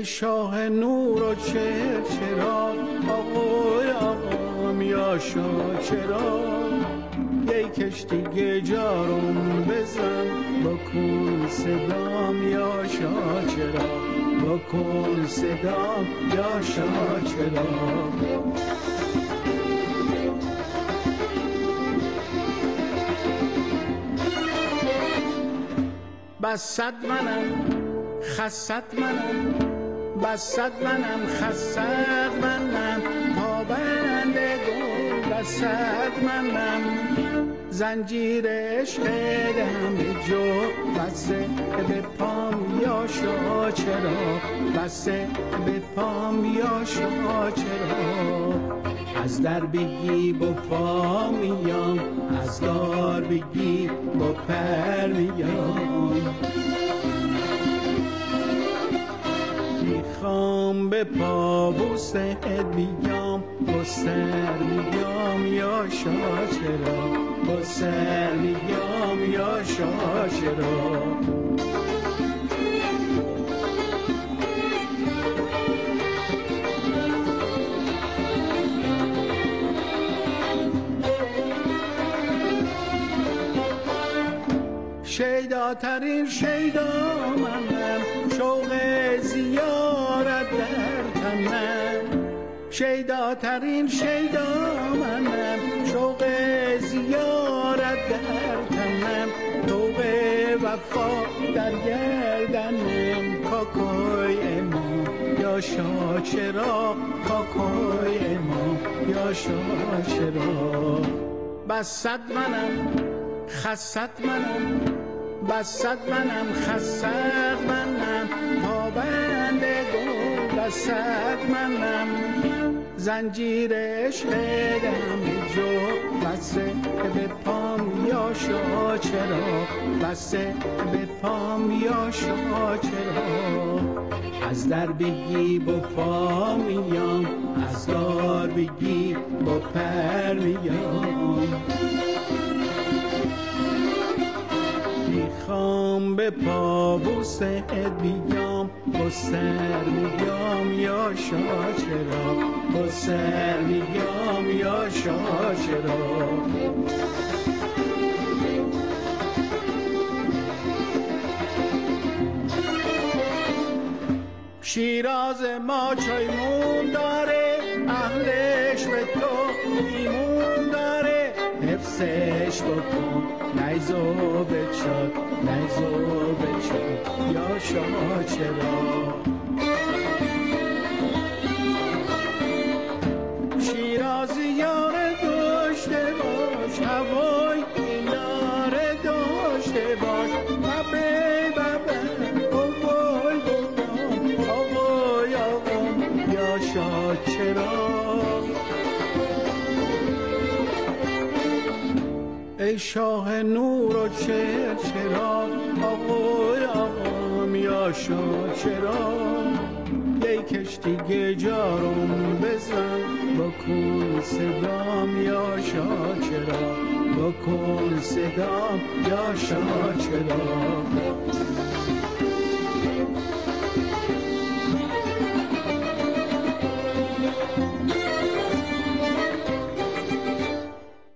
شاه نور و چرا آقای آقام یا چرا یک کشتی جارم بزن بکن صدام یا چرا بکن صدام یا چرا بست منم خست منم بست منم خست منم پابند گل بست منم زنجیر عشق دم جو بسته به پام یا چرا بسته به پام یا چرا از در بگی با پا میام از دار بگی با پر میام میخوام به پا بوسه بیام با سر میام یا چرا با سر میام یا چرا شیداترین شیدا منم شوق زیارت در تنم شیداترین شیدا منم شوق زیارت در تنم توق وفا در گردنم کاکای امام یا چرا کاکای امام یا چرا بست منم خست منم بست منم خست منم پابند گل بست منم زنجیر عشق دم جو بسته به پام یا چرا بسته به پام یا چرا از در بگی با پا میام از دار بگی با پر میام میخوام به پا بوسه بیام با سر میام یا چرا با سر میام یا چرا شیراز ما چایمون داره اهلش به تو میمون داره حفظش بکن نیزو بچاد یا چرا شیرازی یار داشته باش هوای یار داشته باش ببه بوی آقای آقام یا چرا ای شاه نور و چرا آقای آقام یا چرا یک کشتی جارم بزن بکن صدام یا چرا بکن صدام یا چرا